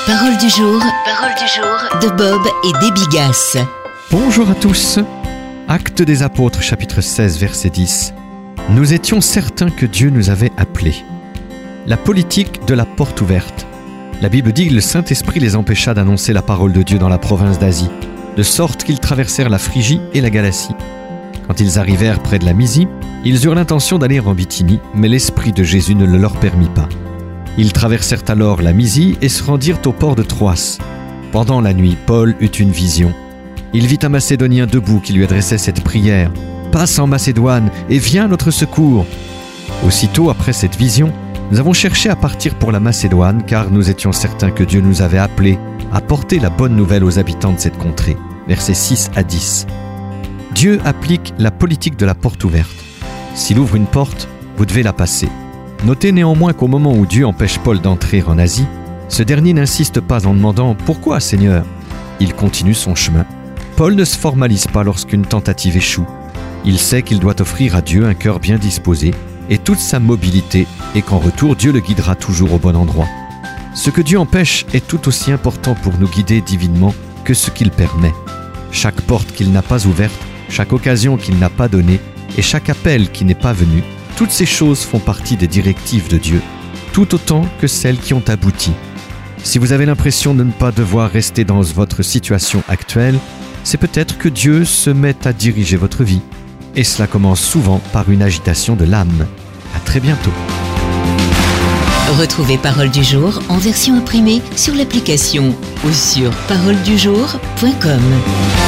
Parole du jour de Bob et Debbie Gass. Bonjour à tous. Actes des Apôtres, chapitre 16, verset 10. Nous étions certains que Dieu nous avait appelés. La politique de la porte ouverte. La Bible dit que le Saint-Esprit les empêcha d'annoncer la parole de Dieu dans la province d'Asie, de sorte qu'ils traversèrent la Phrygie et la Galatie. Quand ils arrivèrent près de la Mysie, ils eurent l'intention d'aller en Bithynie, mais l'Esprit de Jésus ne le leur permit pas. Ils traversèrent alors la Mysie et se rendirent au port de Troas. Pendant la nuit, Paul eut une vision. Il vit un Macédonien debout qui lui adressait cette prière. « Passe en Macédoine et viens à notre secours !» Aussitôt après cette vision, nous avons cherché à partir pour la Macédoine car nous étions certains que Dieu nous avait appelés à porter la bonne nouvelle aux habitants de cette contrée. Versets 6 à 10. Dieu applique la politique de la porte ouverte. S'il ouvre une porte, vous devez la passer. Notez néanmoins qu'au moment où Dieu empêche Paul d'entrer en Asie, ce dernier n'insiste pas en demandant « Pourquoi, Seigneur ?» Il continue son chemin. Paul ne se formalise pas lorsqu'une tentative échoue. Il sait qu'il doit offrir à Dieu un cœur bien disposé et toute sa mobilité et qu'en retour, Dieu le guidera toujours au bon endroit. Ce que Dieu empêche est tout aussi important pour nous guider divinement que ce qu'il permet. Chaque porte qu'il n'a pas ouverte, chaque occasion qu'il n'a pas donnée et chaque appel qui n'est pas venu, toutes ces choses font partie des directives de Dieu, tout autant que celles qui ont abouti. Si vous avez l'impression de ne pas devoir rester dans votre situation actuelle, c'est peut-être que Dieu se met à diriger votre vie. Et cela commence souvent par une agitation de l'âme. À très bientôt. Retrouvez Parole du jour en version imprimée sur l'application ou sur paroledujour.com.